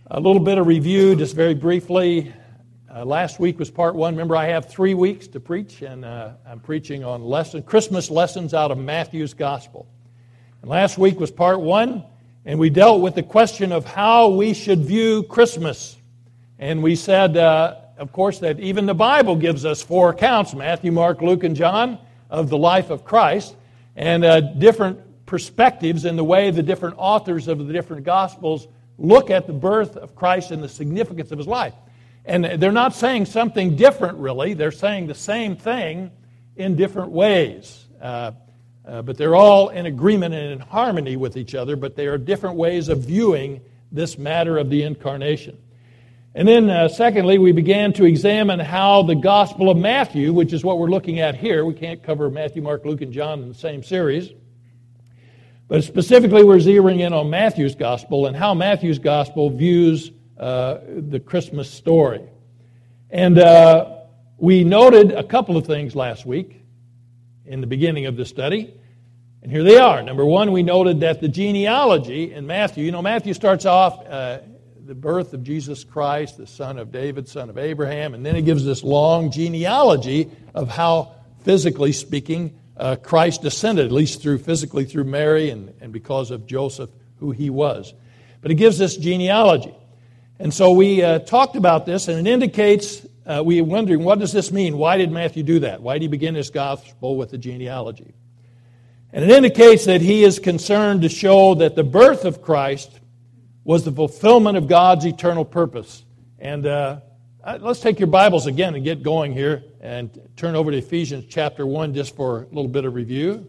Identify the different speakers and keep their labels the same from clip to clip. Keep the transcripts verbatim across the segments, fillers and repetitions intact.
Speaker 1: A little bit of review, just very briefly. Uh, last week was part one. Remember, I have three weeks to preach, and uh, I'm preaching on lesson, Christmas lessons out of Matthew's Gospel. And last week was part one, and we dealt with the question of how we should view Christmas. And we said, uh, of course, that even the Bible gives us four accounts, Matthew, Mark, Luke, and John, of the life of Christ, and uh, different perspectives in the way the different authors of the different Gospels look at the birth of Christ and the significance of His life. And they're not saying something different, really. They're saying the same thing in different ways. Uh, uh, but they're all in agreement and in harmony with each other, but they are different ways of viewing this matter of the incarnation. And then, uh, secondly, we began to examine how the Gospel of Matthew, which is what we're looking at here, we can't cover Matthew, Mark, Luke, and John in the same series, but specifically we're zeroing in on Matthew's Gospel and how Matthew's Gospel views uh, the Christmas story. And uh, we noted a couple of things last week in the beginning of the study, and here they are. Number one, we noted that the genealogy in Matthew, you know, Matthew starts off uh, the birth of Jesus Christ, the son of David, son of Abraham, and then he gives this long genealogy of how, physically speaking, Uh, Christ descended, at least through physically through Mary and, and because of Joseph, who he was. But it gives this genealogy. And so we uh, talked about this, and it indicates, uh, we were wondering, what does this mean? Why did Matthew do that? Why did he begin his gospel with the genealogy? And it indicates that he is concerned to show that the birth of Christ was the fulfillment of God's eternal purpose. And uh, let's take your Bibles again and get going here and turn over to Ephesians chapter one just for a little bit of review.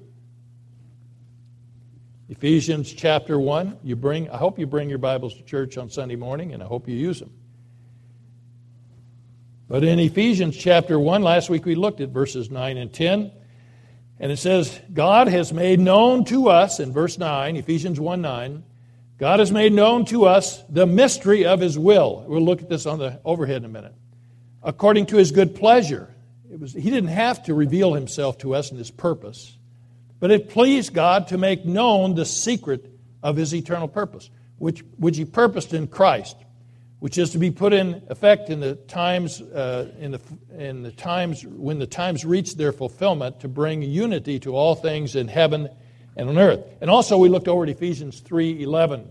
Speaker 1: Ephesians chapter one. You bring. I hope you bring your Bibles to church on Sunday morning, and I hope you use them. But in Ephesians chapter one, last week we looked at verses nine and ten, and it says, God has made known to us, in verse nine, Ephesians one nine, God has made known to us the mystery of His will. We'll look at this on the overhead in a minute. According to His good pleasure. It was, he didn't have to reveal Himself to us in His purpose, but it pleased God to make known the secret of His eternal purpose, which, which He purposed in Christ, which is to be put in effect in the times uh, in the in the times when the times reach their fulfillment, to bring unity to all things in heaven and on earth. And also we looked over at Ephesians three eleven.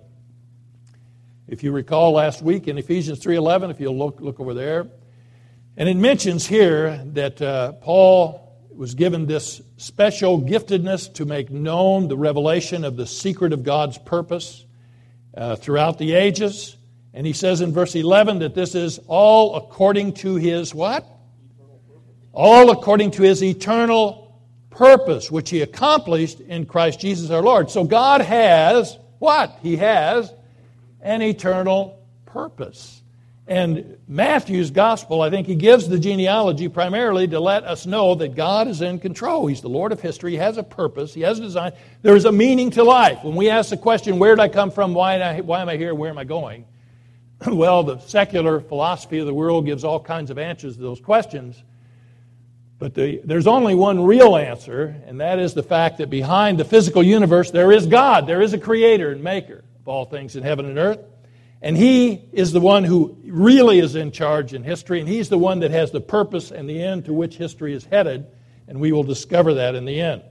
Speaker 1: If you recall last week in Ephesians three eleven, if you'll look look over there, and it mentions here that uh, Paul was given this special giftedness to make known the revelation of the secret of God's purpose uh, throughout the ages. And he says in verse eleven that this is all according to His what? All according to His eternal purpose, which He accomplished in Christ Jesus our Lord. So God has what? He has an eternal purpose. And Matthew's Gospel, I think he gives the genealogy primarily to let us know that God is in control. He's the Lord of history. He has a purpose. He has a design. There is a meaning to life. When we ask the question, where did I come from? Why, I, why am I here? Where am I going? Well, the secular philosophy of the world gives all kinds of answers to those questions. But the, there's only one real answer, and that is the fact that behind the physical universe there is God. There is a creator and maker of all things in heaven and earth. And He is the one who really is in charge in history, and He's the one that has the purpose and the end to which history is headed, and we will discover that in the end.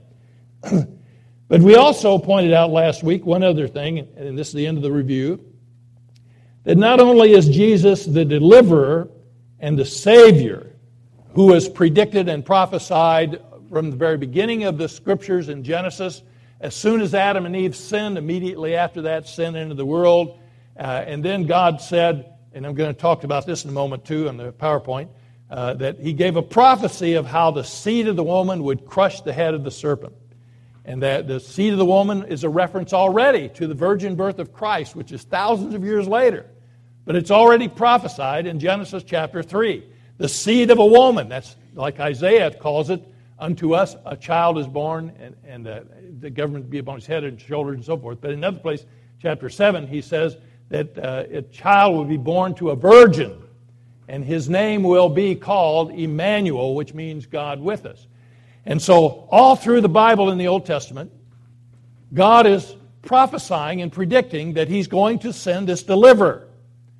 Speaker 1: But we also pointed out last week one other thing, and this is the end of the review, that not only is Jesus the deliverer and the Savior who was predicted and prophesied from the very beginning of the Scriptures in Genesis, as soon as Adam and Eve sinned, immediately after that sin into the world. Uh, and then God said, and I'm going to talk about this in a moment too on the PowerPoint, uh, that He gave a prophecy of how the seed of the woman would crush the head of the serpent. And that the seed of the woman is a reference already to the virgin birth of Christ, which is thousands of years later. But it's already prophesied in Genesis chapter three. The seed of a woman, that's like Isaiah calls it, unto us a child is born, and, and uh, the government will be upon his head and shoulders and so forth. But in another place, chapter seven, he says that uh, a child will be born to a virgin, and his name will be called Emmanuel, which means God with us. And so all through the Bible in the Old Testament, God is prophesying and predicting that He's going to send this deliverer.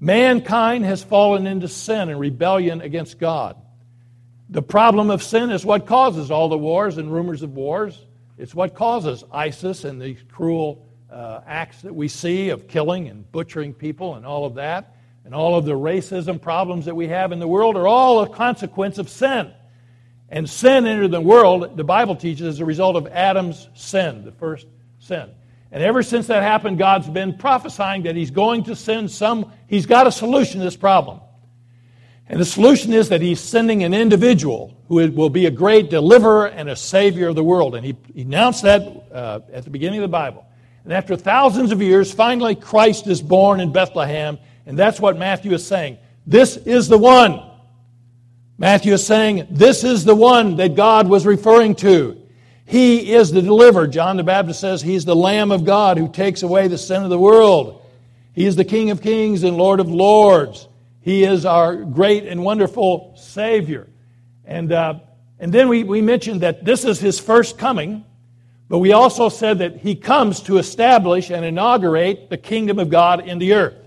Speaker 1: Mankind has fallen into sin and rebellion against God. The problem of sin is what causes all the wars and rumors of wars. It's what causes ISIS and the cruel uh, acts that we see of killing and butchering people and all of that. And all of the racism problems that we have in the world are all a consequence of sin. And sin entered the world, the Bible teaches, as a result of Adam's sin, the first sin. And ever since that happened, God's been prophesying that He's going to send some, He's got a solution to this problem. And the solution is that He's sending an individual who will be a great deliverer and a savior of the world. And He, he announced that uh, at the beginning of the Bible. And after thousands of years, finally Christ is born in Bethlehem. And that's what Matthew is saying. This is the one. Matthew is saying, this is the one that God was referring to. He is the deliverer. John the Baptist says He's the Lamb of God who takes away the sin of the world. He is the King of kings and Lord of lords. He is our great and wonderful Savior. And uh, and then we, we mentioned that this is His first coming, but we also said that He comes to establish and inaugurate the kingdom of God in the earth.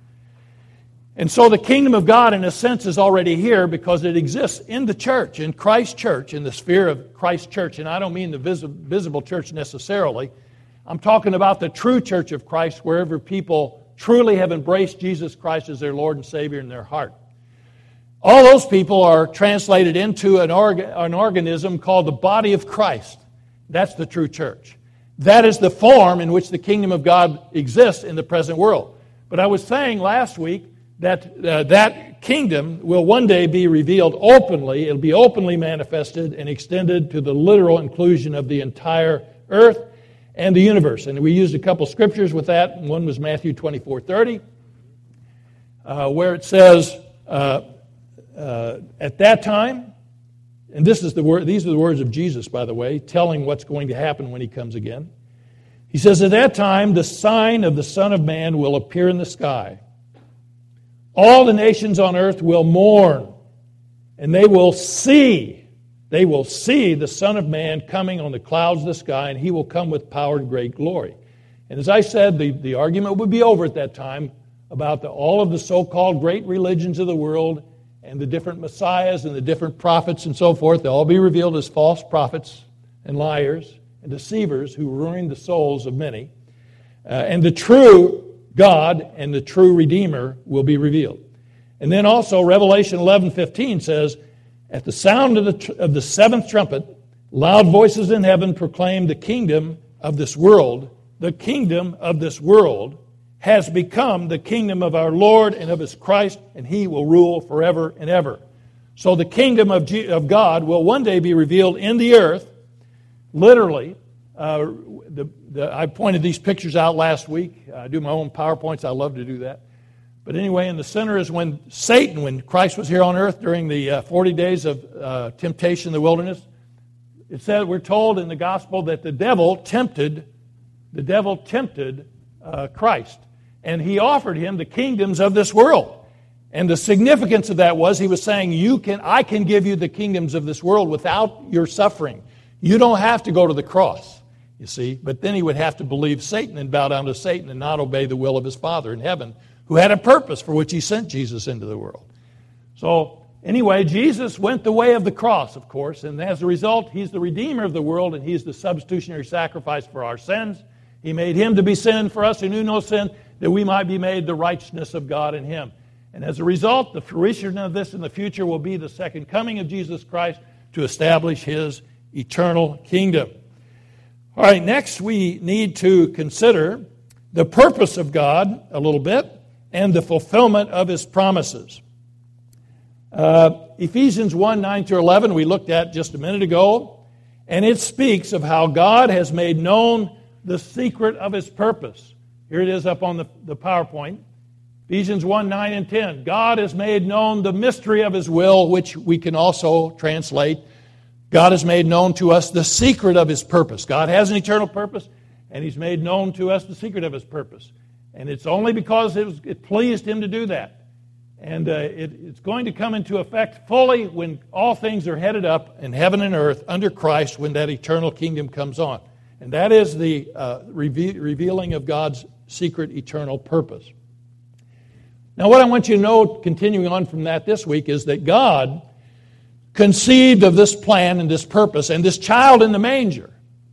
Speaker 1: And so the kingdom of God, in a sense, is already here because it exists in the church, in Christ's church, in the sphere of Christ's church. And I don't mean the vis- visible church necessarily. I'm talking about the true church of Christ, wherever people truly have embraced Jesus Christ as their Lord and Savior in their heart. All those people are translated into an, org- an organism called the body of Christ. That's the true church. That is the form in which the kingdom of God exists in the present world. But I was saying last week that uh, that kingdom will one day be revealed openly. It'll be openly manifested and extended to the literal inclusion of the entire earth and the universe. And we used a couple scriptures with that. One was Matthew twenty-four thirty, uh, where it says, uh, uh, at that time, and this is the word, these are the words of Jesus, by the way, telling what's going to happen when He comes again. He says, at that time, the sign of the Son of Man will appear in the sky. All the nations on earth will mourn, and they will see, they will see the Son of Man coming on the clouds of the sky, and He will come with power and great glory. And as I said, the, the argument would be over at that time about the, all of the so-called great religions of the world and the different messiahs and the different prophets and so forth. They'll all be revealed as false prophets and liars and deceivers who ruin the souls of many. Uh, and the true God and the true Redeemer will be revealed. And then also Revelation eleven fifteen says, at the sound of the, tr- of the seventh trumpet, loud voices in heaven proclaim the kingdom of this world. The kingdom of this world has become the kingdom of our Lord and of His Christ, and He will rule forever and ever. So the kingdom of, G- of God will one day be revealed in the earth, literally. Uh, the, the, I pointed these pictures out last week. I do my own PowerPoints. I love to do that. But anyway, in the center is when Satan, when Christ was here on earth during the uh, forty days of uh, temptation in the wilderness, it said, we're told in the gospel that the devil tempted, the devil tempted uh, Christ. And he offered him the kingdoms of this world. And the significance of that was he was saying, you can, I can give you the kingdoms of this world without your suffering. You don't have to go to the cross. You see, but then he would have to believe Satan and bow down to Satan and not obey the will of his Father in heaven, who had a purpose for which He sent Jesus into the world. So anyway, Jesus went the way of the cross, of course, and as a result, He's the Redeemer of the world, and He's the substitutionary sacrifice for our sins. He made Him to be sin for us who knew no sin, that we might be made the righteousness of God in Him. And as a result, the fruition of this in the future will be the second coming of Jesus Christ to establish His eternal kingdom. All right, next we need to consider the purpose of God a little bit and the fulfillment of His promises. Uh, Ephesians one, nine through eleven we looked at just a minute ago, and it speaks of how God has made known the secret of His purpose. Here it is up on the, the PowerPoint. Ephesians one, nine and ten. God has made known the mystery of His will, which we can also translate, God has made known to us the secret of His purpose. God has an eternal purpose, and He's made known to us the secret of His purpose. And it's only because it, was, it pleased Him to do that. And uh, it, it's going to come into effect fully when all things are headed up in heaven and earth under Christ when that eternal kingdom comes on. And that is the uh, reve- revealing of God's secret eternal purpose. Now, what I want you to know, continuing on from that this week, is that God conceived of this plan and this purpose and this child in the manger.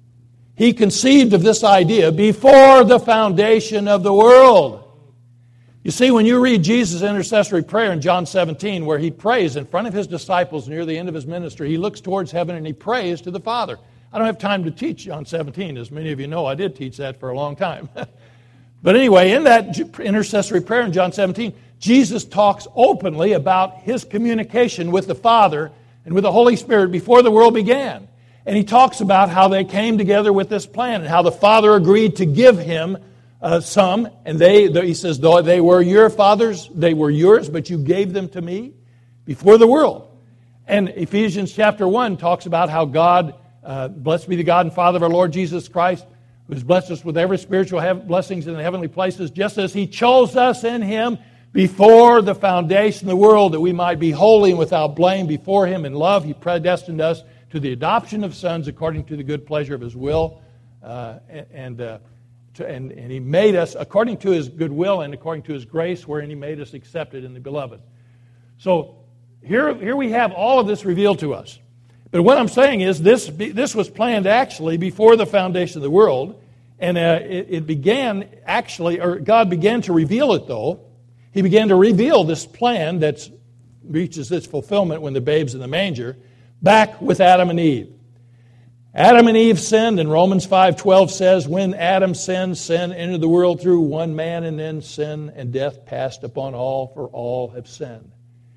Speaker 1: He conceived of this idea before the foundation of the world. You see, when you read Jesus' intercessory prayer in John seventeen, where he prays in front of his disciples near the end of his ministry, he looks towards heaven and he prays to the Father. I don't have time to teach John seventeen. As many of you know, I did teach that for a long time. But anyway, in that intercessory prayer in John seventeen, Jesus talks openly about his communication with the Father and with the Holy Spirit before the world began. And he talks about how they came together with this plan and how the Father agreed to give him uh, some. And they, he says, though they were your fathers, they were yours, but you gave them to me before the world. And Ephesians chapter one talks about how God, uh, blessed be the God and Father of our Lord Jesus Christ, who has blessed us with every spiritual hev- blessings in the heavenly places, just as he chose us in him before the foundation of the world, that we might be holy and without blame before him in love. He predestined us to the adoption of sons according to the good pleasure of his will. Uh, and, uh, to, and, and he made us according to his good will and according to his grace, wherein he made us accepted in the beloved. So here, here we have all of this revealed to us. But what I'm saying is this, this was planned actually before the foundation of the world. And uh, it, it began actually, or God began to reveal it though. He began to reveal this plan that reaches its fulfillment when the babe's in the manger, back with Adam and Eve. Adam and Eve sinned, and Romans five twelve says, when Adam sinned, sin entered the world through one man, and then sin and death passed upon all, for all have sinned.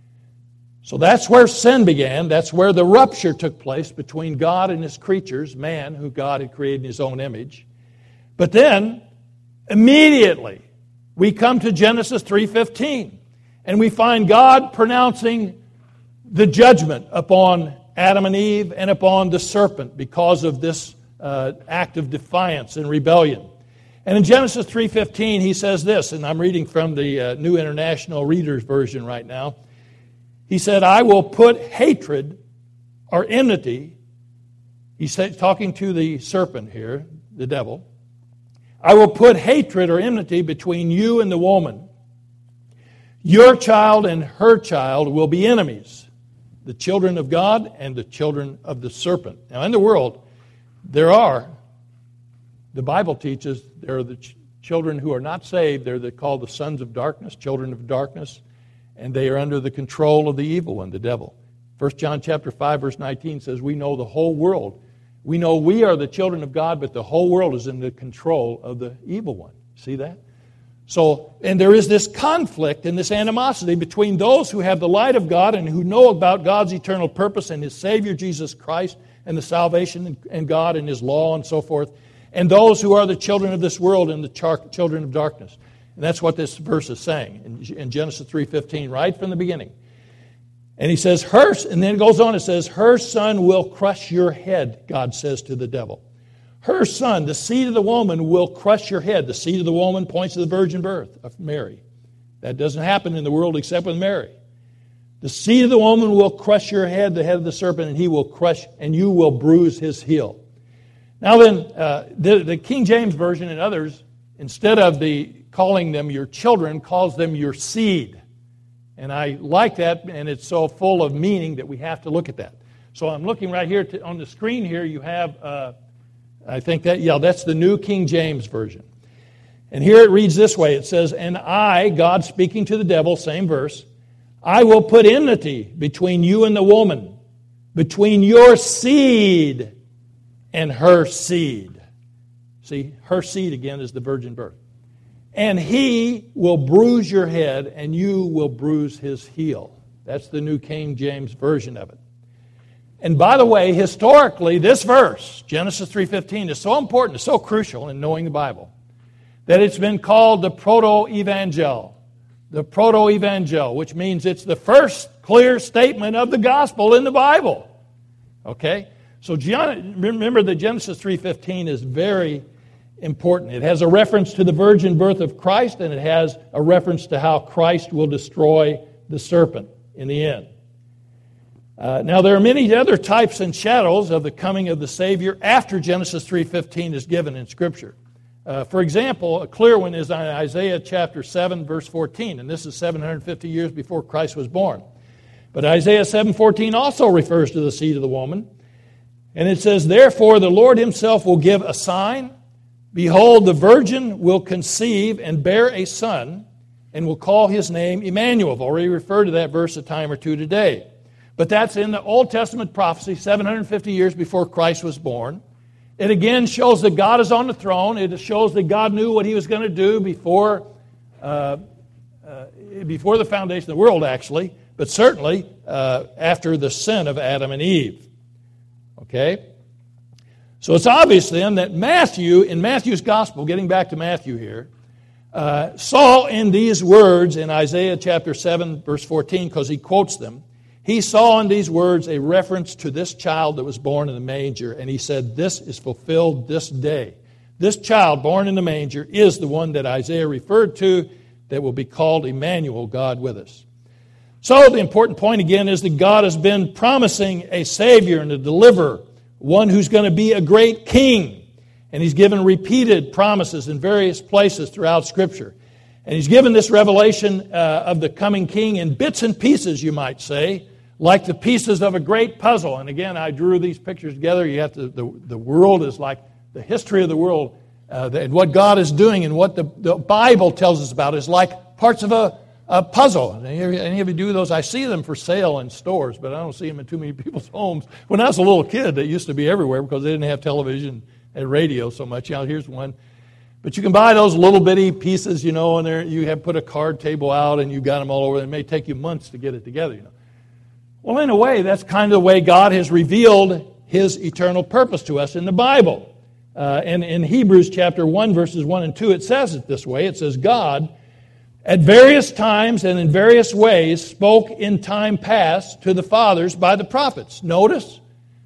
Speaker 1: So that's where sin began. That's where the rupture took place between God and his creatures, man, who God had created in his own image. But then, immediately, we come to Genesis three fifteen, and we find God pronouncing the judgment upon Adam and Eve and upon the serpent because of this uh, act of defiance and rebellion. And in Genesis three fifteen, he says this, and I'm reading from the uh, New International Reader's Version right now. He said, I will put hatred or enmity, he's said, talking to the serpent here, the devil, I will put hatred or enmity between you and the woman. Your child and her child will be enemies, the children of God and the children of the serpent. Now, in the world, there are, the Bible teaches, there are the ch- children who are not saved. They're the, called the sons of darkness, children of darkness, and they are under the control of the evil one, the devil. First John chapter five, verse nineteen says, we know the whole world. We know we are the children of God, but the whole world is in the control of the evil one. See that? So, and there is this conflict and this animosity between those who have the light of God and who know about God's eternal purpose and His Savior, Jesus Christ, and the salvation in God and His law and so forth, and those who are the children of this world and the char- children of darkness. And that's what this verse is saying in, in Genesis three fifteen, right from the beginning. And he says, her, and then it goes on, it says, her son will crush your head, God says to the devil. Her son, the seed of the woman, will crush your head. The seed of the woman points to the virgin birth of Mary. That doesn't happen in the world except with Mary. The seed of the woman will crush your head, the head of the serpent, and he will crush, and you will bruise his heel. Now then, uh, the, the King James Version and others, instead of the calling them your children, calls them your seed. And I like that, and it's so full of meaning that we have to look at that. So I'm looking right here to, on the screen here, you have, uh, I think that, yeah, that's the New King James Version. And here it reads this way. It says, and I, God speaking to the devil, same verse, I will put enmity between you and the woman, between your seed and her seed. See, her seed again is the virgin birth. And he will bruise your head, and you will bruise his heel. That's the New King James Version of it. And by the way, historically, this verse, Genesis three fifteen, is so important, it's so crucial in knowing the Bible, that it's been called the proto-evangel. The proto-evangel, which means it's the first clear statement of the gospel in the Bible. Okay? So remember that Genesis three fifteen is very important. It has a reference to the virgin birth of Christ, and it has a reference to how Christ will destroy the serpent in the end. Uh, now, there are many other types and shadows of the coming of the Savior after Genesis three fifteen is given in Scripture. Uh, for example, a clear one is on Isaiah chapter seven, verse fourteen, and this is seven hundred fifty years before Christ was born. But Isaiah seven fourteen also refers to the seed of the woman, and it says, "Therefore the Lord himself will give a sign. Behold, the virgin will conceive and bear a son, and will call his name Emmanuel." I've already referred to that verse a time or two today. But that's in the Old Testament prophecy, seven hundred fifty years before Christ was born. It again shows that God is on the throne. It shows that God knew what he was going to do before, uh, uh, before the foundation of the world, actually, but certainly uh, after the sin of Adam and Eve. Okay? So it's obvious then that Matthew, in Matthew's gospel, getting back to Matthew here, uh, saw in these words in Isaiah chapter seven, verse fourteen, because he quotes them, he saw in these words a reference to this child that was born in the manger, and he said, this is fulfilled this day. This child born in the manger is the one that Isaiah referred to that will be called Emmanuel, God with us. So the important point again is that God has been promising a Savior and a deliverer, one who's going to be a great king. And he's given repeated promises in various places throughout Scripture. And he's given this revelation uh, of the coming king in bits and pieces, you might say, like the pieces of a great puzzle. And again, I drew these pictures together. You have to, the, the world is like the history of the world. Uh, and what God is doing and what the, the Bible tells us about is like parts of a, a puzzle. Any, any of you do those? I see them for sale in stores, but I don't see them in too many people's homes. When I was a little kid, they used to be everywhere because they didn't have television and radio so much. You know, here's one. But you can buy those little bitty pieces, you know, and there you have put a card table out and you've got them all over. It may take you months to get it together, you know. Well, in a way, that's kind of the way God has revealed his eternal purpose to us in the Bible. Uh, and in Hebrews chapter one, verses one and two, it says it this way. It says, God, at various times and in various ways, spoke in time past to the fathers by the prophets. Notice,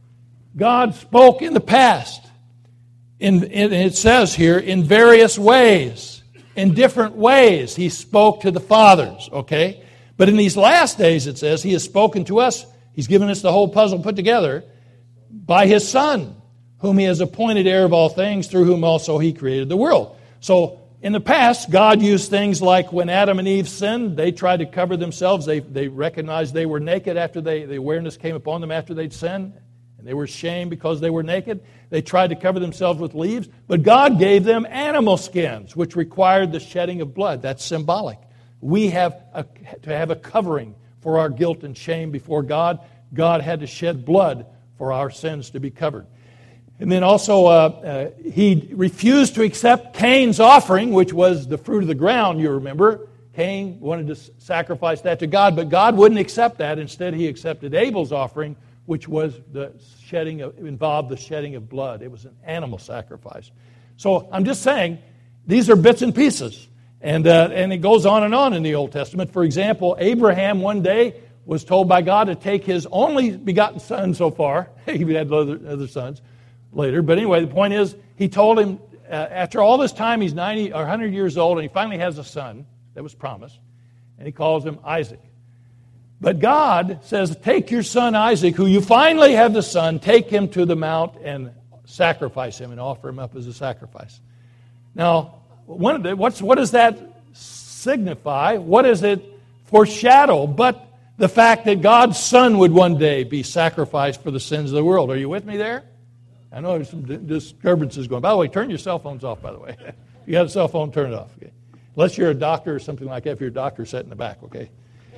Speaker 1: God spoke in the past. In, in, it says here, in various ways, in different ways, he spoke to the fathers, okay? But in these last days, it says, he has spoken to us, he's given us the whole puzzle put together, by his Son, whom he has appointed heir of all things, through whom also he created the world. So, in the past, God used things like when Adam and Eve sinned, they tried to cover themselves. They, they recognized they were naked after they, the awareness came upon them after they'd sinned. And they were ashamed because they were naked. They tried to cover themselves with leaves. But God gave them animal skins, which required the shedding of blood. That's symbolic. We have a, to have a covering for our guilt and shame before God. God had to shed blood for our sins to be covered. And then also, uh, uh, he refused to accept Cain's offering, which was the fruit of the ground, you remember. Cain wanted to sacrifice that to God, but God wouldn't accept that. Instead, he accepted Abel's offering, which was the shedding of, involved the shedding of blood. It was an animal sacrifice. So I'm just saying, these are bits and pieces. And uh, and it goes on and on in the Old Testament. For example, Abraham one day was told by God to take his only begotten son so far. He had other, other sons later. But anyway, the point is, he told him, uh, after all this time, he's ninety or one hundred years old, and he finally has a son that was promised. And he calls him Isaac. But God says, take your son Isaac, who you finally have the son, take him to the mount and sacrifice him and offer him up as a sacrifice. Now, one of the, what's, what does that signify? What does it foreshadow but the fact that God's son would one day be sacrificed for the sins of the world? Are you with me there? I know there's some disturbances going. By the way, turn your cell phones off, by the way. If you got a cell phone, turn it off. Okay? Unless you're a doctor or something like that. If you're a doctor, sit in the back, okay?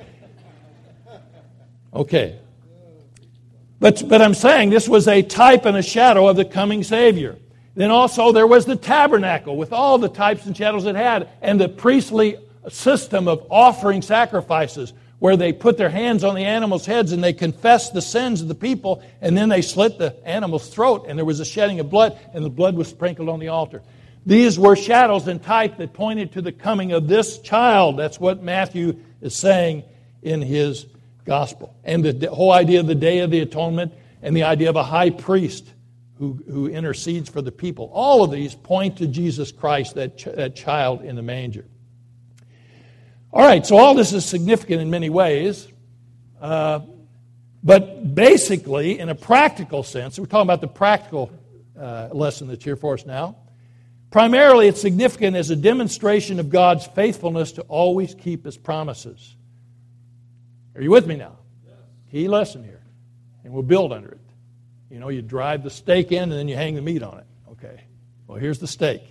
Speaker 1: Okay. But, but I'm saying this was a type and a shadow of the coming Savior. Then also there was the tabernacle with all the types and shadows it had, and the priestly system of offering sacrifices where they put their hands on the animals' heads and they confessed the sins of the people, and then they slit the animal's throat, and there was a shedding of blood, and the blood was sprinkled on the altar. These were shadows and type that pointed to the coming of this child. That's what Matthew is saying in his gospel. And the whole idea of the Day of the Atonement and the idea of a high priest who, who intercedes for the people. All of these point to Jesus Christ, that, ch- that child in the manger. All right, so all this is significant in many ways. Uh, but basically, in a practical sense, we're talking about the practical uh, lesson that's here for us now. Primarily, it's significant as a demonstration of God's faithfulness to always keep His promises. Are you with me now? Yes. Key lesson here. And we'll build under it. You know, you drive the stake in and then you hang the meat on it. Okay. Well, here's the stake.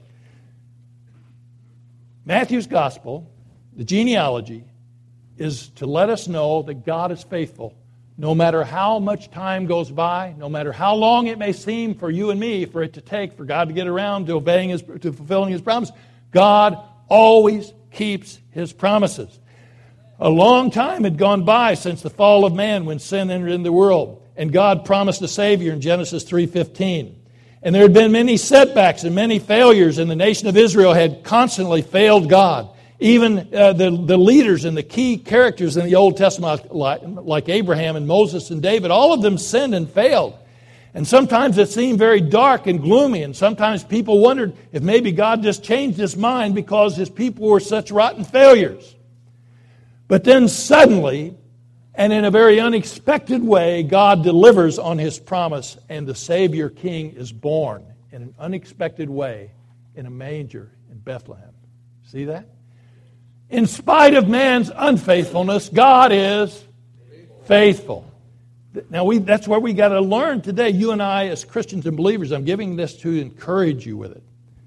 Speaker 1: Matthew's gospel, the genealogy, is to let us know that God is faithful. No matter how much time goes by, no matter how long it may seem for you and me for it to take for God to get around to obeying His, to fulfilling His promise, God always keeps His promises. A long time had gone by since the fall of man when sin entered in the world, and God promised a Savior in Genesis three fifteen. And there had been many setbacks and many failures, and the nation of Israel had constantly failed God. Even uh, the, the leaders and the key characters in the Old Testament, like, like Abraham and Moses and David, all of them sinned and failed. And sometimes it seemed very dark and gloomy, and sometimes people wondered if maybe God just changed His mind because His people were such rotten failures. But then suddenly, and in a very unexpected way, God delivers on His promise, and the Savior King is born in an unexpected way in a manger in Bethlehem. See that? In spite of man's unfaithfulness, God is faithful. Now, we, that's where we got to learn today, you and I as Christians and believers. I'm giving this to encourage you with it.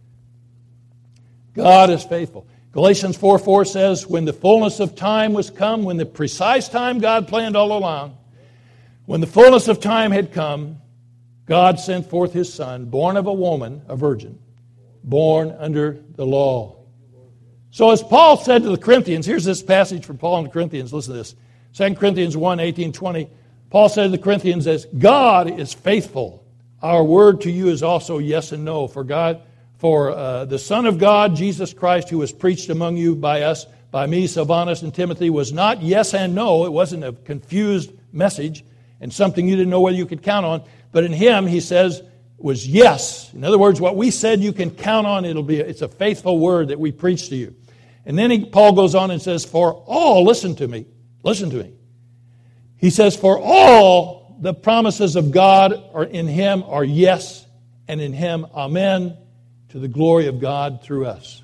Speaker 1: God is faithful. Galatians four four says, when the fullness of time was come, when the precise time God planned all along, when the fullness of time had come, God sent forth His Son, born of a woman, a virgin, born under the law. So as Paul said to the Corinthians, here's this passage from Paul in the Corinthians. Listen to this. Second Corinthians one, eighteen, twenty. Paul said to the Corinthians, as God is faithful, our word to you is also yes and no. For God, for uh, the Son of God, Jesus Christ, who was preached among you by us, by me, Silvanus, and Timothy, was not yes and no. It wasn't a confused message and something you didn't know whether you could count on. But in Him, he says, was yes. In other words, what we said you can count on, it'll be it's a faithful word that we preach to you. And then he, Paul goes on and says, for all, listen to me, listen to me. He says, for all the promises of God are in Him are yes, and in Him, amen, to the glory of God through us.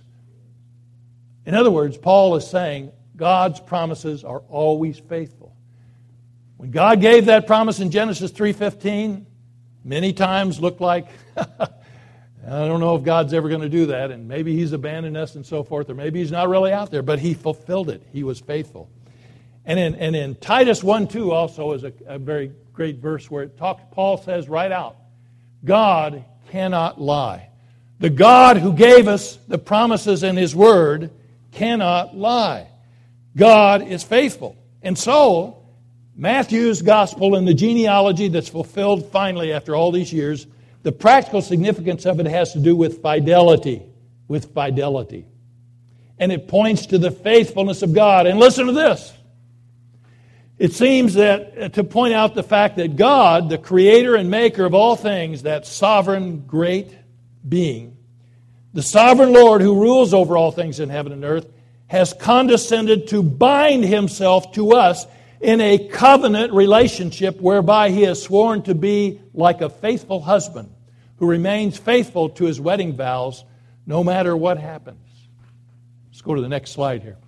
Speaker 1: In other words, Paul is saying God's promises are always faithful. When God gave that promise in Genesis three fifteen, many times looked like, I don't know if God's ever going to do that, and maybe He's abandoned us and so forth, or maybe He's not really out there, but He fulfilled it. He was faithful. And in, and in Titus one two also is a, a very great verse where it talks, Paul says right out, God cannot lie. The God who gave us the promises in His Word cannot lie. God is faithful. And so, Matthew's gospel and the genealogy that's fulfilled finally after all these years, the practical significance of it has to do with fidelity, with fidelity. And it points to the faithfulness of God. And listen to this. It seems that uh, to point out the fact that God, the creator and maker of all things, that sovereign great being, the sovereign Lord who rules over all things in heaven and earth, has condescended to bind Himself to us in a covenant relationship whereby He has sworn to be like a faithful husband who remains faithful to his wedding vows no matter what happens. Let's go to the next slide here.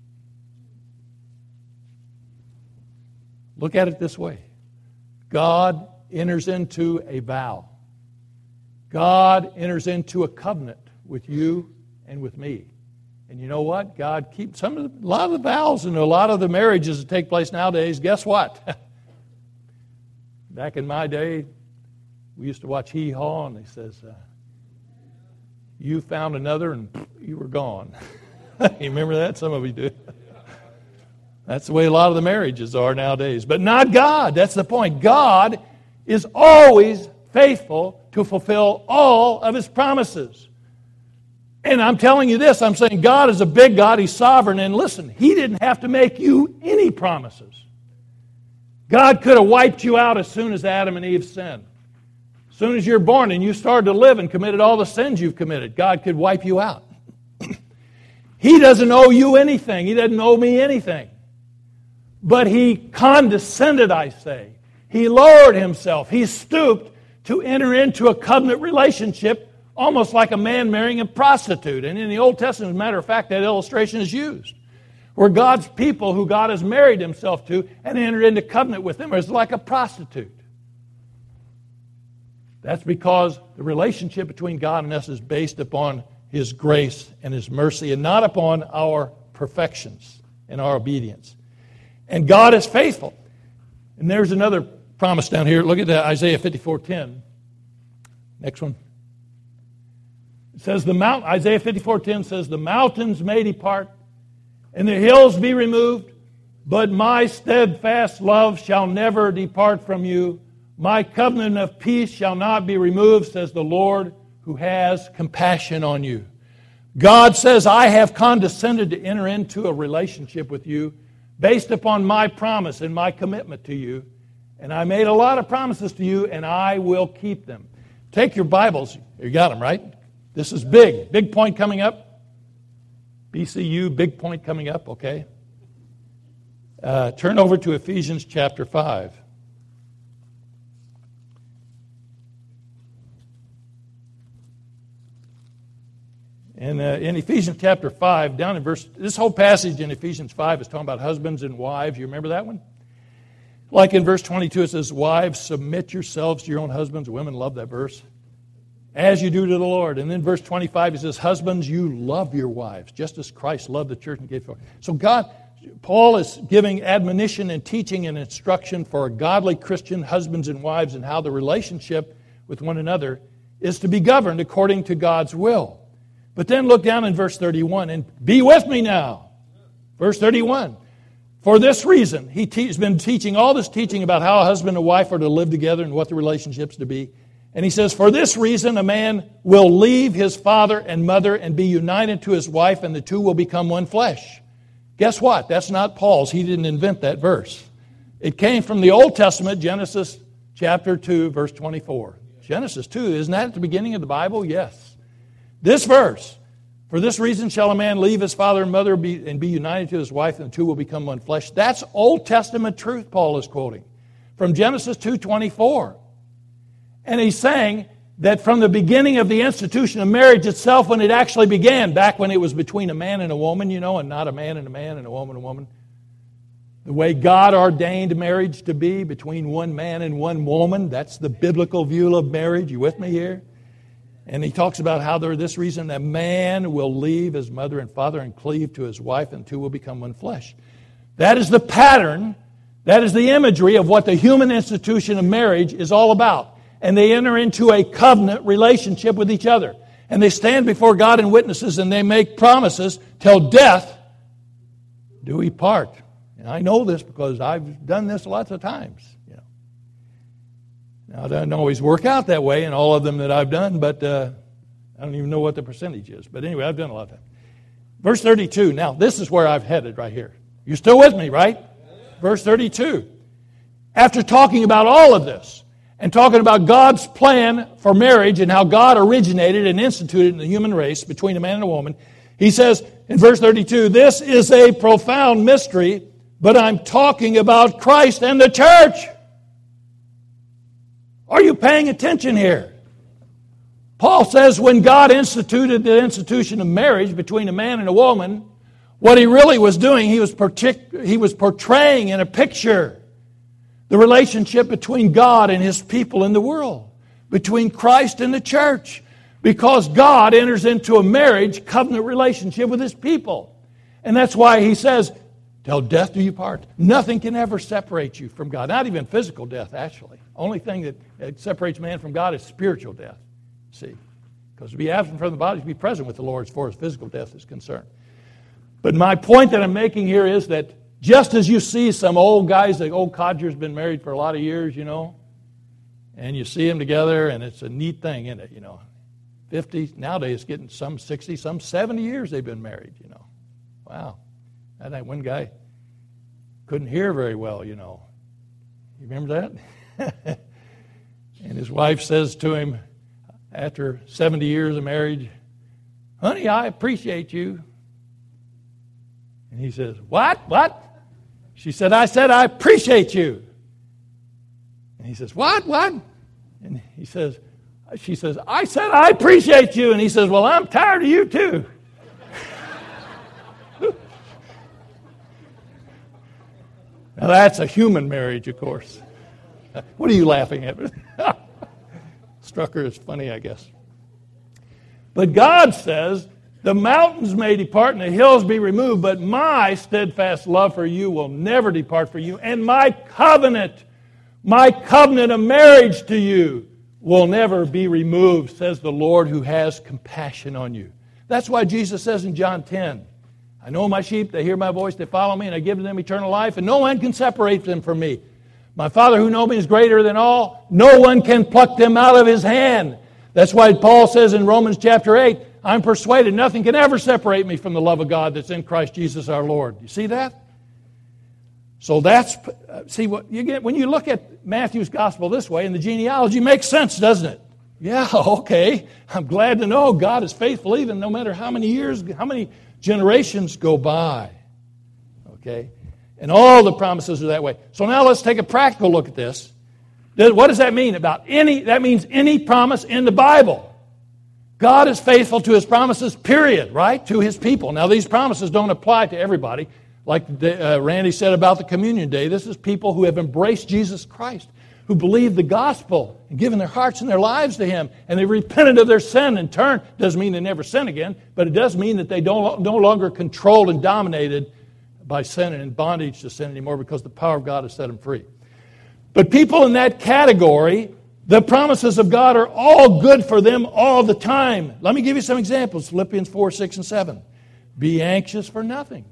Speaker 1: Look at it this way. God enters into a vow. God enters into a covenant with you and with me. And you know what? God keeps some of the, a lot of the vows and a lot of the marriages that take place nowadays. Guess what? Back in my day, we used to watch Hee Haw, and he says, uh, "You found another, and you were gone." You remember that? Some of you do. That's the way a lot of the marriages are nowadays. But not God. That's the point. God is always faithful to fulfill all of His promises. And I'm telling you this, I'm saying God is a big God, He's sovereign, and listen, He didn't have to make you any promises. God could have wiped you out as soon as Adam and Eve sinned. As soon as you're born and you started to live and committed all the sins you've committed, God could wipe you out. He doesn't owe you anything. He doesn't owe me anything. But He condescended, I say. He lowered Himself. He stooped to enter into a covenant relationship almost like a man marrying a prostitute. And in the Old Testament, as a matter of fact, that illustration is used. Where God's people who God has married himself to and entered into covenant with them is like a prostitute. That's because the relationship between God and us is based upon his grace and his mercy and not upon our perfections and our obedience. And God is faithful. And there's another promise down here. Look at that, Isaiah fifty-four ten. Next one. It says the mount Isaiah fifty-four ten says, "The mountains may depart and the hills be removed, but my steadfast love shall never depart from you. My covenant of peace shall not be removed, says the Lord, who has compassion on you." God says, I have condescended to enter into a relationship with you based upon my promise and my commitment to you. And I made a lot of promises to you, and I will keep them. Take your Bibles. You got them, right? This is big. Big point coming up. B C U, big point coming up, okay? Uh, turn over to Ephesians chapter five. And uh, in Ephesians chapter five, down in verse, this whole passage in Ephesians five is talking about husbands and wives. You remember that one? Like in verse twenty-two, it says, "Wives, submit yourselves to your own husbands." Women love that verse. "As you do to the Lord." And then verse twenty-five, it says, "Husbands, you love your wives, just as Christ loved the church and gave for her." So God, Paul is giving admonition and teaching and instruction for godly Christian husbands and wives and how the relationship with one another is to be governed according to God's will. But then look down in verse thirty-one and be with me now. Verse thirty-one. For this reason, he te- has been teaching all this teaching about how a husband and wife are to live together and what the relationship's to be. And he says, for this reason, a man will leave his father and mother and be united to his wife, and the two will become one flesh. Guess what? That's not Paul's. He didn't invent that verse. It came from the Old Testament, Genesis chapter two, verse twenty-four. Genesis two, isn't that at the beginning of the Bible? Yes. This verse, for this reason shall a man leave his father and mother be, and be united to his wife, and the two will become one flesh. That's Old Testament truth Paul is quoting from Genesis two twenty-four. And he's saying that from the beginning of the institution of marriage itself, when it actually began, back when it was between a man and a woman, you know, and not a man and a man and a woman and a woman, the way God ordained marriage to be between one man and one woman, that's the biblical view of marriage. You with me here? And he talks about how there this reason a man will leave his mother and father and cleave to his wife, and two will become one flesh. That is the pattern, that is the imagery of what the human institution of marriage is all about. And they enter into a covenant relationship with each other. And they stand before God and witnesses, and they make promises till death do we part. And I know this because I've done this lots of times. You know. Now, it doesn't always work out that way in all of them that I've done, but uh, I don't even know what the percentage is. But anyway, I've done a lot of them. Verse thirty-two. Now, this is where I've headed right here. You're still with me, right? Verse thirty-two. After talking about all of this, and talking about God's plan for marriage and how God originated and instituted in the human race between a man and a woman, he says in verse thirty-two, this is a profound mystery, but I'm talking about Christ and the church. Are you paying attention here? Paul says when God instituted the institution of marriage between a man and a woman, what he really was doing, he was, partic- he was portraying in a picture the relationship between God and His people in the world, between Christ and the church, because God enters into a marriage covenant relationship with His people. And that's why He says, till death do you part. Nothing can ever separate you from God, not even physical death, actually. Only thing that separates man from God is spiritual death, see. Because to be absent from the body is to be present with the Lord as far as physical death is concerned. But my point that I'm making here is that just as you see some old guys, the old codgers been married for a lot of years, you know, and you see them together, and it's a neat thing, isn't it, you know. fifty, nowadays it's getting some sixty, some seventy years they've been married, you know. Wow. That one guy couldn't hear very well, you know. You remember that? And his wife says to him after seventy years of marriage, honey, I appreciate you. And he says, what? What? She said, I said, I appreciate you. And he says, what? What? And he says, She says, I said I appreciate you. And he says, well, I'm tired of you too. Now that's a human marriage, of course. What are you laughing at? Struck her as funny, I guess. But God says, the mountains may depart and the hills be removed, but my steadfast love for you will never depart from you. And my covenant, my covenant of marriage to you will never be removed, says the Lord who has compassion on you. That's why Jesus says in John ten, I know my sheep, they hear my voice, they follow me, and I give to them eternal life, and no one can separate them from me. My Father who knows me is greater than all. No one can pluck them out of his hand. That's why Paul says in Romans chapter eight, I'm persuaded nothing can ever separate me from the love of God that's in Christ Jesus our Lord. You see that? So that's, see, what you get when you look at Matthew's gospel this way, and the genealogy makes sense, doesn't it? Yeah, okay. I'm glad to know God is faithful even no matter how many years, how many generations go by. Okay? And all the promises are that way. So now let's take a practical look at this. What does that mean about any? That means any promise in the Bible. God is faithful to His promises, period, right? To His people. Now, these promises don't apply to everybody. Like the, uh, Randy said about the communion day, this is people who have embraced Jesus Christ, who believe the gospel and given their hearts and their lives to Him, and they repented of their sin and turned. Doesn't mean they never sin again, but it does mean that they don't no longer controlled and dominated by sin and in bondage to sin anymore because the power of God has set them free. But people in that category, the promises of God are all good for them all the time. Let me give you some examples. Philippians four, six, and seven. Be anxious for nothing,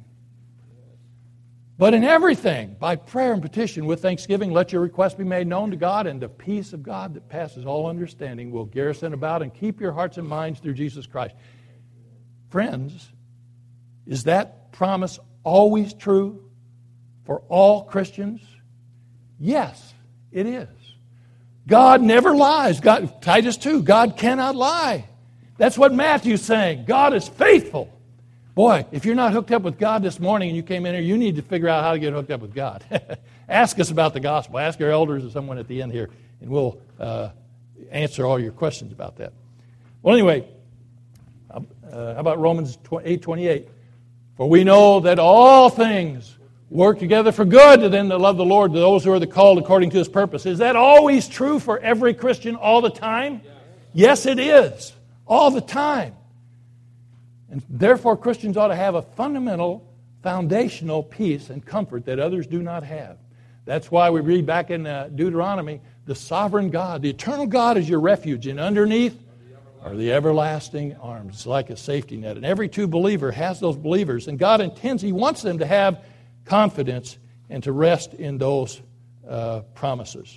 Speaker 1: but in everything, by prayer and petition with thanksgiving, let your requests be made known to God, and the peace of God that passes all understanding will garrison about and keep your hearts and minds through Jesus Christ. Friends, is that promise always true for all Christians? Yes, it is. God never lies. God, Titus two, God cannot lie. That's what Matthew's saying. God is faithful. Boy, if you're not hooked up with God this morning and you came in here, you need to figure out how to get hooked up with God. Ask us about the gospel. Ask our elders or someone at the end here, and we'll uh, answer all your questions about that. Well, anyway, uh, how about Romans eight twenty-eight? For we know that all things work together for good to them that love the Lord, to those who are the called according to His purpose. Is that always true for every Christian all the time? Yes, it is. All the time. And therefore, Christians ought to have a fundamental, foundational peace and comfort that others do not have. That's why we read back in uh, Deuteronomy, the sovereign God, the eternal God is your refuge, and underneath are the everlasting arms. It's like a safety net. And every true believer has those believers, and God intends, He wants them to have confidence and to rest in those uh, promises.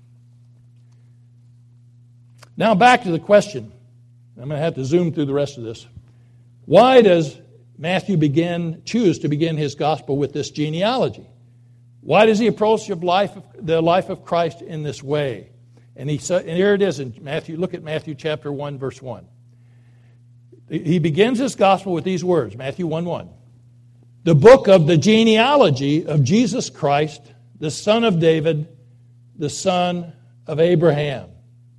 Speaker 1: Now back to the question. I'm going to have to zoom through the rest of this. Why does Matthew begin, choose to begin his gospel with this genealogy? Why does he approach of life, the life of Christ in this way? And, he, and here it is in Matthew. Look at Matthew chapter one, verse one. He begins his gospel with these words, Matthew one one. The book of the genealogy of Jesus Christ, the son of David, the son of Abraham.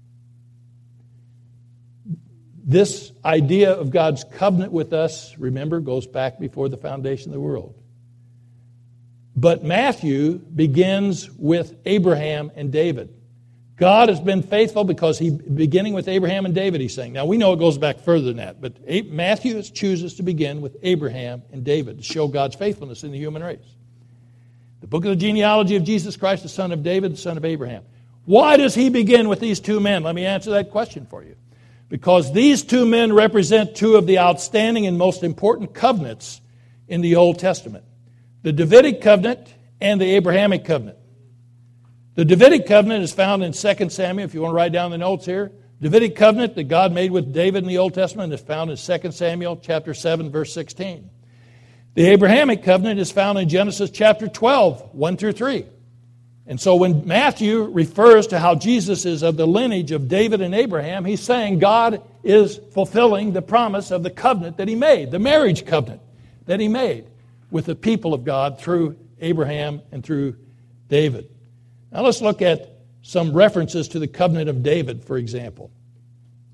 Speaker 1: This idea of God's covenant with us, remember, goes back before the foundation of the world. But Matthew begins with Abraham and David. God has been faithful because he, beginning with Abraham and David, he's saying. Now, we know it goes back further than that, but Matthew chooses to begin with Abraham and David to show God's faithfulness in the human race. The book of the genealogy of Jesus Christ, the son of David, the son of Abraham. Why does he begin with these two men? Let me answer that question for you. Because these two men represent two of the outstanding and most important covenants in the Old Testament. The Davidic covenant and the Abrahamic covenant. The Davidic covenant is found in Second Samuel, if you want to write down the notes here. Davidic covenant that God made with David in the Old Testament is found in Second Samuel chapter seven, verse sixteen. The Abrahamic covenant is found in Genesis chapter twelve, one through three. And so when Matthew refers to how Jesus is of the lineage of David and Abraham, he's saying God is fulfilling the promise of the covenant that He made, the marriage covenant that He made with the people of God through Abraham and through David. Now let's look at some references to the covenant of David, for example.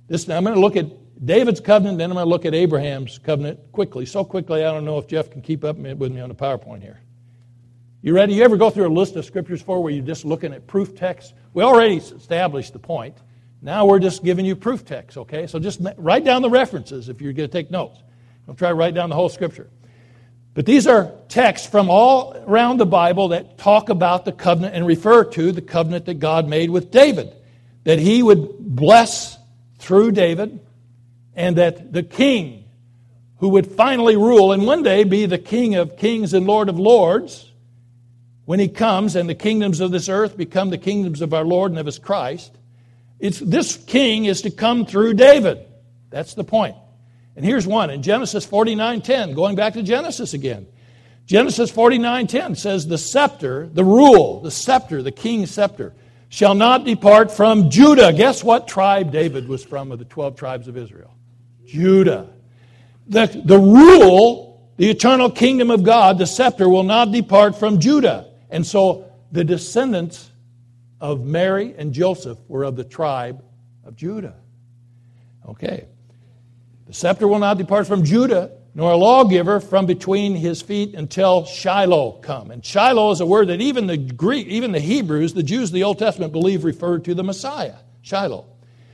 Speaker 1: This, I'm going to look at David's covenant, then I'm going to look at Abraham's covenant quickly. So quickly, I don't know if Jeff can keep up with me on the PowerPoint here. You ready? You ever go through a list of scriptures for where you're just looking at proof texts? We already established the point. Now we're just giving you proof texts, okay? So just write down the references if you're going to take notes. Don't try to write down the whole scripture. But these are texts from all around the Bible that talk about the covenant and refer to the covenant that God made with David. That he would bless through David, and that the king who would finally rule and one day be the King of kings and Lord of lords, when he comes and the kingdoms of this earth become the kingdoms of our Lord and of his Christ, it's, this king is to come through David. That's the point. And here's one. In Genesis forty-nine ten, going back to Genesis again. Genesis forty-nine ten says, the scepter, the rule, the scepter, the king's scepter, shall not depart from Judah. Guess what tribe David was from of the twelve tribes of Israel? Judah. The, the rule, the eternal kingdom of God, the scepter, will not depart from Judah. And so the descendants of Mary and Joseph were of the tribe of Judah. Okay. The scepter will not depart from Judah, nor a lawgiver from between his feet until Shiloh come. And Shiloh is a word that even the Greek, even the Hebrews, the Jews of the Old Testament believe referred to the Messiah, Shiloh.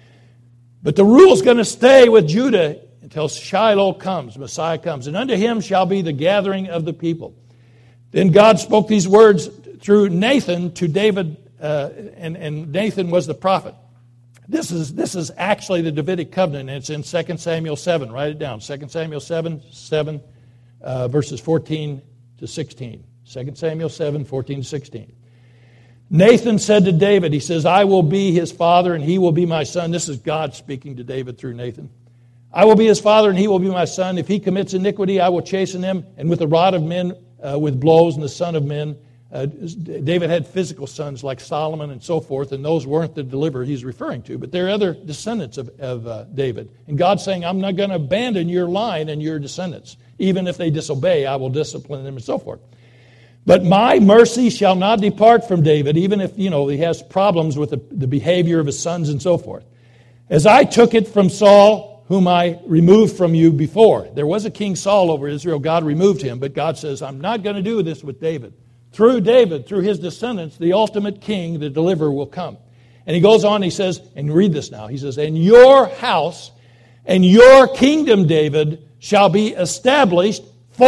Speaker 1: But the rule is going to stay with Judah until Shiloh comes, Messiah comes. And unto him shall be the gathering of the people. Then God spoke these words through Nathan to David, uh, and, and Nathan was the prophet. This is this is actually the Davidic covenant, and it's in Second Samuel seven. Write it down. Second Samuel seven, seven, uh, verses fourteen to sixteen. Second Samuel seven, fourteen to sixteen. Nathan said to David, he says, I will be his father, and he will be my son. This is God speaking to David through Nathan. I will be his father, and he will be my son. If he commits iniquity, I will chasten him, and with the rod of men, uh, with blows, and the son of men. Uh, David had physical sons like Solomon and so forth, and those weren't the deliverer he's referring to. But there are other descendants of, of uh, David. And God's saying, I'm not going to abandon your line and your descendants. Even if they disobey, I will discipline them and so forth. But my mercy shall not depart from David, even if, you know, he has problems with the, the behavior of his sons and so forth. As I took it from Saul, whom I removed from you before. There was a king Saul over Israel. God removed him. But God says, I'm not going to do this with David. Through David, through his descendants, the ultimate king, the deliverer, will come. And he goes on, he says, and read this now. He says, and your house and your kingdom, David, shall be established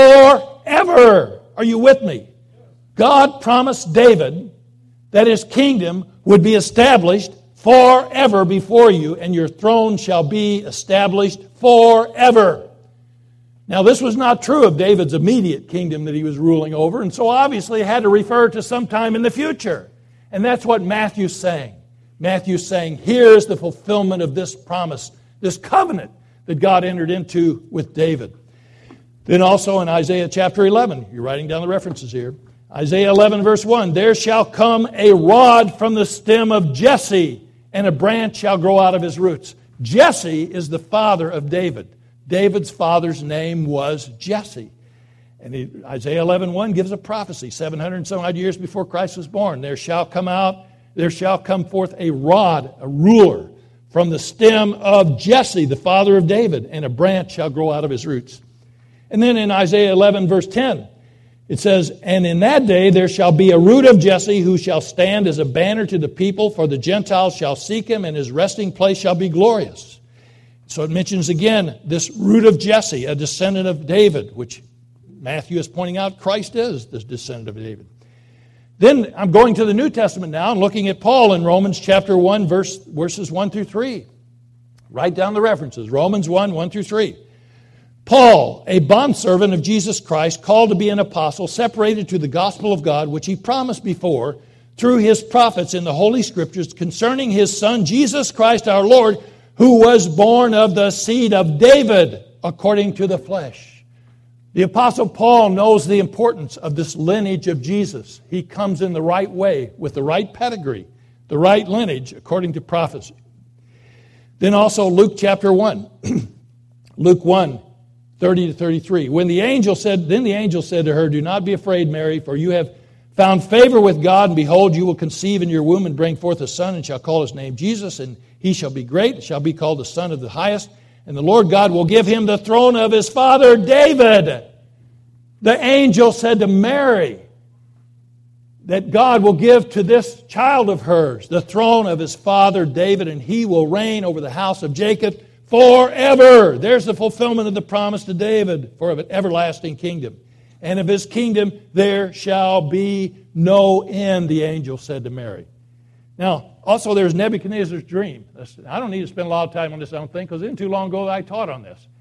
Speaker 1: forever. Are you with me? God promised David that his kingdom would be established forever before you, and your throne shall be established forever. Now, this was not true of David's immediate kingdom that he was ruling over, and so obviously it had to refer to some time in the future. And that's what Matthew's saying. Matthew's saying, here's the fulfillment of this promise, this covenant that God entered into with David. Then also in Isaiah chapter eleven, you're writing down the references here. Isaiah eleven verse one, there shall come a rod from the stem of Jesse, and a branch shall grow out of his roots. Jesse is the father of David. David's father's name was Jesse. And he, Isaiah eleven one gives a prophecy, seven hundred and some odd years before Christ was born. There shall come out, there shall come forth a rod, a ruler, from the stem of Jesse, the father of David, and a branch shall grow out of his roots. And then in Isaiah eleven verse ten, it says, and in that day there shall be a root of Jesse who shall stand as a banner to the people, for the Gentiles shall seek him, and his resting place shall be glorious. So it mentions again this root of Jesse, a descendant of David, which Matthew is pointing out Christ is the descendant of David. Then I'm going to the New Testament now and looking at Paul in Romans chapter one, verse, verses one through three. Write down the references. Romans one, one through three. Paul, a bondservant of Jesus Christ, called to be an apostle, separated to the gospel of God, which he promised before through his prophets in the Holy Scriptures concerning his Son, Jesus Christ our Lord, who was born of the seed of David according to the flesh. The Apostle Paul knows the importance of this lineage of Jesus. He comes in the right way, with the right pedigree, the right lineage according to prophecy. Then also Luke chapter one. Luke one, thirty to thirty-three. When the angel said, then the angel said to her, do not be afraid, Mary, for you have found favor with God, and behold, you will conceive in your womb and bring forth a son, and shall call his name Jesus, and he shall be great, and shall be called the Son of the Highest. And the Lord God will give him the throne of his father David. The angel said to Mary that God will give to this child of hers the throne of his father David, and he will reign over the house of Jacob forever. There's the fulfillment of the promise to David for an everlasting kingdom. And of his kingdom there shall be no end, the angel said to Mary. Now, also there's Nebuchadnezzar's dream. I don't need to spend a lot of time on this, I don't think, because it isn't too long ago that I taught on this.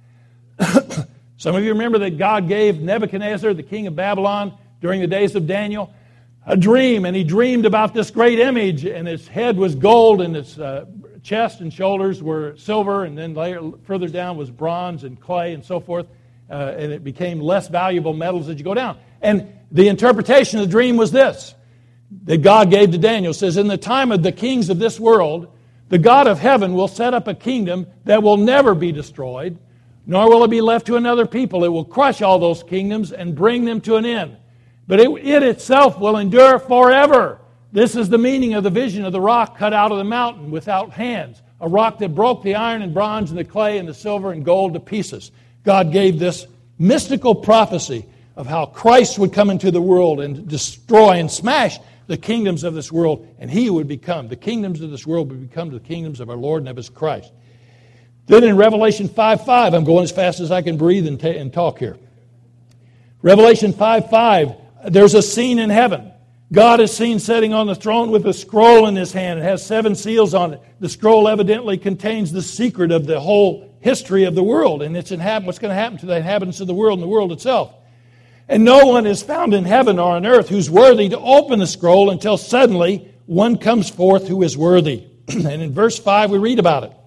Speaker 1: Some of you remember that God gave Nebuchadnezzar, the king of Babylon, during the days of Daniel, a dream, and he dreamed about this great image, and its head was gold, and its uh, chest and shoulders were silver, and then later, further down was bronze and clay and so forth, uh, and it became less valuable metals as you go down. And the interpretation of the dream was this, that God gave to Daniel. It says, in the time of the kings of this world, the God of heaven will set up a kingdom that will never be destroyed, nor will it be left to another people. It will crush all those kingdoms and bring them to an end. But it, it itself will endure forever. This is the meaning of the vision of the rock cut out of the mountain without hands, a rock that broke the iron and bronze and the clay and the silver and gold to pieces. God gave this mystical prophecy of how Christ would come into the world and destroy and smash the kingdoms of this world, and he would become, the kingdoms of this world would become the kingdoms of our Lord and of his Christ. Then in Revelation five five, I'm going as fast as I can breathe and, ta- and talk here. Revelation five five, there's a scene in heaven. God is seen sitting on the throne with a scroll in his hand. It has seven seals on it. The scroll evidently contains the secret of the whole history of the world, and it's inhabit- what's going to happen to the inhabitants of the world and the world itself. And no one is found in heaven or on earth who's worthy to open the scroll until suddenly one comes forth who is worthy. And in verse five we read about it.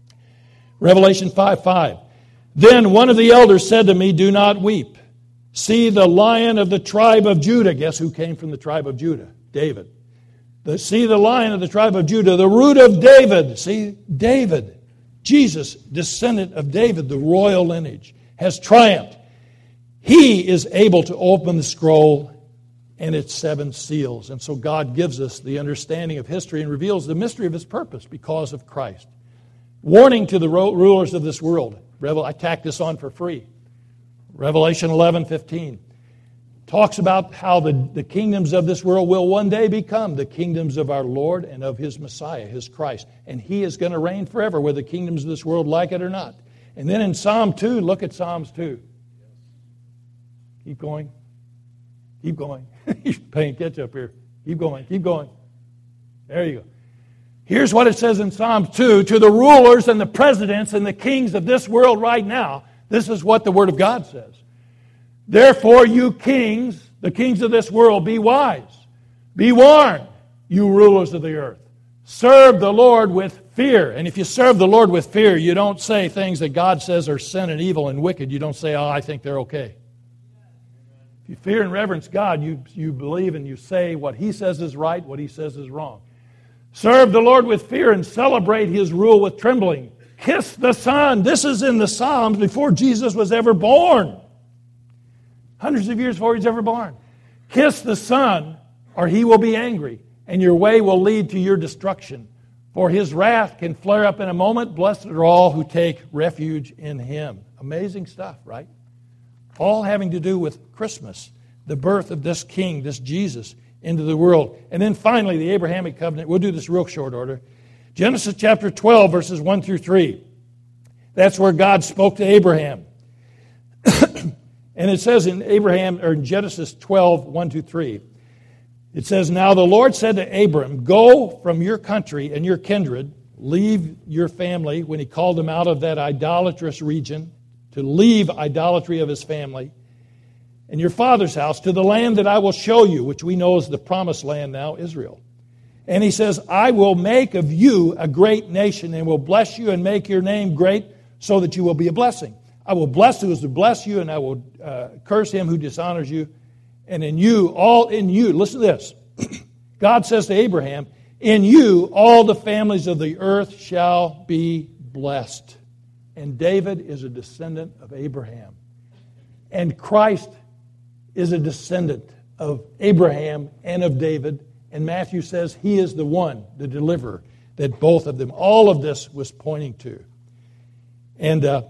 Speaker 1: Revelation five five. Then one of the elders said to me, do not weep. See the Lion of the tribe of Judah. Guess who came from the tribe of Judah? David. The, see the Lion of the tribe of Judah, the root of David. See, David, Jesus, descendant of David, the royal lineage, has triumphed. He is able to open the scroll and its seven seals. And so God gives us the understanding of history and reveals the mystery of his purpose because of Christ. Warning to the rulers of this world. I tacked this on for free. Revelation eleven fifteen talks about how the, the kingdoms of this world will one day become the kingdoms of our Lord and of his Messiah, his Christ. And he is going to reign forever, whether the kingdoms of this world like it or not. And then in Psalm two, look at Psalms two. Keep going. Keep going. You're playing catch up here. Keep going. Keep going. There you go. Here's what it says in Psalm two. To the rulers and the presidents and the kings of this world right now, this is what the Word of God says. Therefore, you kings, the kings of this world, be wise. Be warned, you rulers of the earth. Serve the Lord with fear. And if you serve the Lord with fear, you don't say things that God says are sin and evil and wicked. You don't say, oh, I think they're okay. If you fear and reverence God, you, you believe and you say what He says is right, what He says is wrong. Serve the Lord with fear and celebrate His rule with trembling. Kiss the Son. This is in the Psalms before Jesus was ever born. Hundreds of years before He was ever born. Kiss the Son, or He will be angry, and your way will lead to your destruction. For His wrath can flare up in a moment. Blessed are all who take refuge in Him. Amazing stuff, right? All having to do with Christmas, the birth of this King, this Jesus, into the world. And then finally, the Abrahamic covenant. We'll do this real short order. Genesis chapter twelve, verses one through three. That's where God spoke to Abraham. And it says in Abraham, or in Genesis twelve, one through three, it says, Now the Lord said to Abram, Go from your country and your kindred, leave your family, when He called him out of that idolatrous region, to leave idolatry of his family, and your father's house, to the land that I will show you, which we know is the promised land now, Israel. And He says, I will make of you a great nation, and will bless you and make your name great, so that you will be a blessing. I will bless those who bless you, and I will uh, curse him who dishonors you. And in you, all in you, listen to this. God says to Abraham, in you all the families of the earth shall be blessed. And David is a descendant of Abraham. And Christ is a descendant of Abraham and of David. And Matthew says he is the one, the deliverer, that both of them, all of this was pointing to. And uh,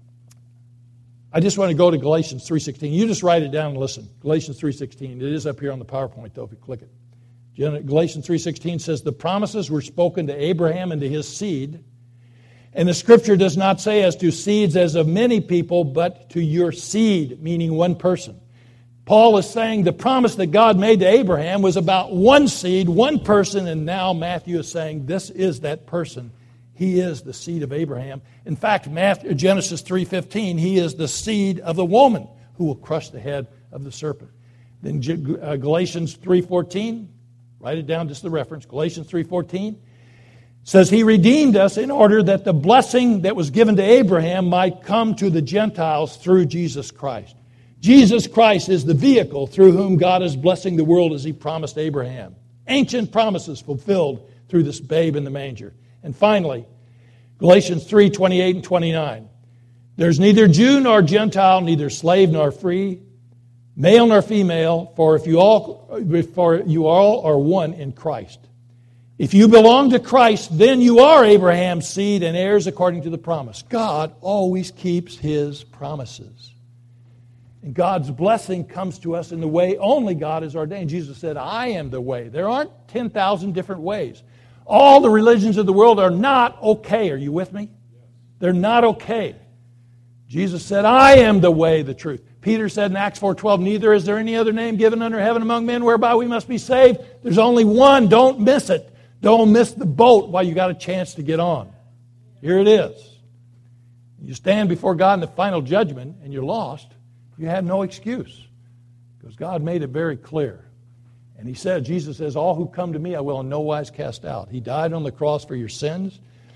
Speaker 1: I just want to go to Galatians three sixteen. You just write it down and listen. Galatians three sixteen. It is up here on the PowerPoint, though, if you click it. Galatians three sixteen says, the promises were spoken to Abraham and to his seed. And the Scripture does not say as to seeds as of many people, but to your seed, meaning one person. Paul is saying the promise that God made to Abraham was about one seed, one person, and now Matthew is saying this is that person. He is the seed of Abraham. In fact, Matthew, Genesis three fifteen, he is the seed of the woman who will crush the head of the serpent. Then uh, Galatians three fourteen, write it down, just the reference. Galatians three fourteen says he redeemed us in order that the blessing that was given to Abraham might come to the Gentiles through Jesus Christ. Jesus Christ is the vehicle through whom God is blessing the world as he promised Abraham. Ancient promises fulfilled through this babe in the manger. And finally, Galatians three twenty-eight and twenty-nine. There's neither Jew nor Gentile, neither slave nor free, male nor female, for if you all, for you all are one in Christ. If you belong to Christ, then you are Abraham's seed and heirs according to the promise. God always keeps his promises. And God's blessing comes to us in the way only God has ordained. Jesus said, I am the way. There aren't ten thousand different ways. All the religions of the world are not okay. Are you with me? They're not okay. Jesus said, I am the way, the truth. Peter said in Acts four twelve, neither is there any other name given under heaven among men whereby we must be saved. There's only one. Don't miss it. Don't miss the boat while you got a chance to get on. Here it is. You stand before God in the final judgment and you're lost. You have no excuse because God made it very clear. And he said, Jesus says, all who come to me I will in no wise cast out. He died on the cross for your sins.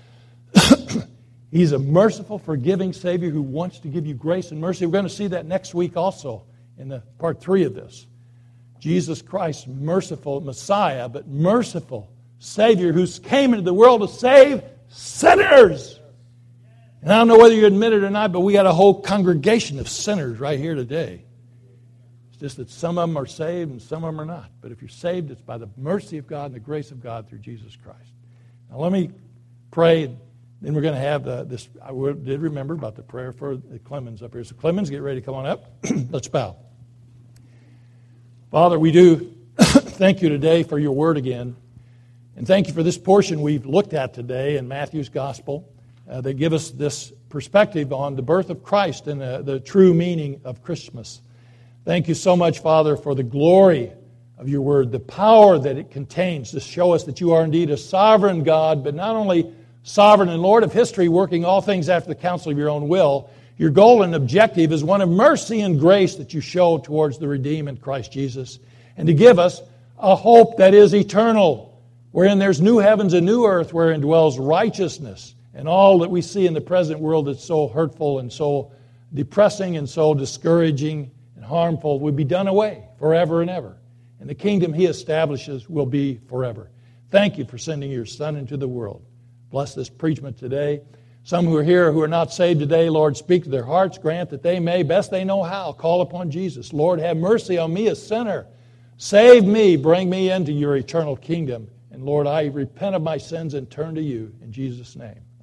Speaker 1: He's a merciful, forgiving Savior who wants to give you grace and mercy. We're going to see that next week also in the part three of this. Jesus Christ, merciful Messiah, but merciful Savior who came into the world to save sinners. And I don't know whether you admit it or not, but we got a whole congregation of sinners right here today. It's just that some of them are saved and some of them are not. But if you're saved, it's by the mercy of God and the grace of God through Jesus Christ. Now let me pray. Then we're going to have the, this. I did remember about the prayer for the Clemens up here. So Clemens, get ready to come on up. Let's bow. Father, we do thank you today for your word again. And thank you for this portion we've looked at today in Matthew's Gospel uh, that give us this perspective on the birth of Christ and uh, the true meaning of Christmas. Thank you so much, Father, for the glory of your word, the power that it contains to show us that you are indeed a sovereign God, but not only sovereign and Lord of history, working all things after the counsel of your own will. Your goal and objective is one of mercy and grace that you show towards the redeemed in Christ Jesus, and to give us a hope that is eternal, wherein there's new heavens and new earth, wherein dwells righteousness, and all that we see in the present world that's so hurtful and so depressing and so discouraging and harmful will be done away forever and ever. And the kingdom he establishes will be forever. Thank you for sending your Son into the world. Bless this preachment today. Some who are here who are not saved today, Lord, speak to their hearts. Grant that they may, best they know how, call upon Jesus. Lord, have mercy on me, a sinner. Save me, bring me into your eternal kingdom. And Lord, I repent of my sins and turn to you in Jesus' name.